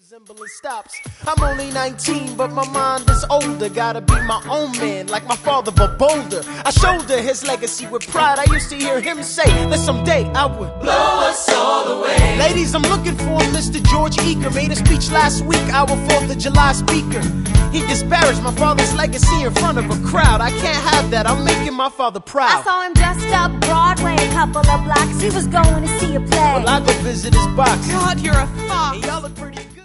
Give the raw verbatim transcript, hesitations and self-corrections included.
resemblance stops. I'm only nineteen, but my mind is older. Gotta be my own man, like my father, but bolder. I shoulder his legacy with pride. I used to hear him say that someday I would blow us all away. Ladies, I'm looking for Mister George Eaker. Made a speech last week, our fourth of July speaker. He disparaged my father's legacy in front of a crowd. I can't have that, I'm making my father proud. I saw him dressed up Broadway, a couple of blocks. He was going to see a play. Well, I go visit his box. God, you're a fox. Hey, y'all look pretty good.